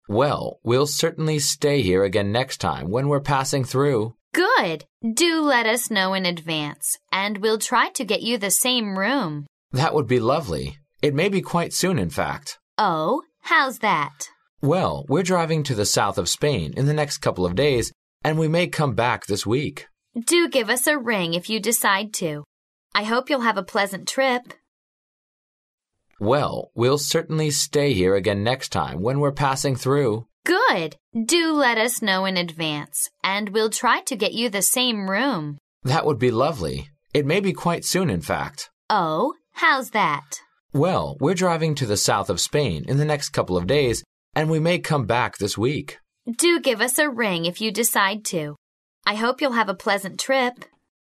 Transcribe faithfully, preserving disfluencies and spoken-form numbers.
Well, we'll certainly stay here again next time when we're passing through. Good. Do let us know in advance, and we'll try to get you the same room. That would be lovely. It may be quite soon, in fact. Oh, how's that? Well, we're driving to the south of Spain in the next couple of days, and we may come back this week. Do give us a ring if you decide to. I hope you'll have a pleasant trip. Well, we'll certainly stay here again next time when we're passing through. Good. Do let us know in advance, and we'll try to get you the same room. That would be lovely. It may be quite soon, in fact. Oh, how's that? Well, we're driving to the south of Spain in the next couple of days, and we may come back this week. Do give us a ring if you decide to. I hope you'll have a pleasant trip.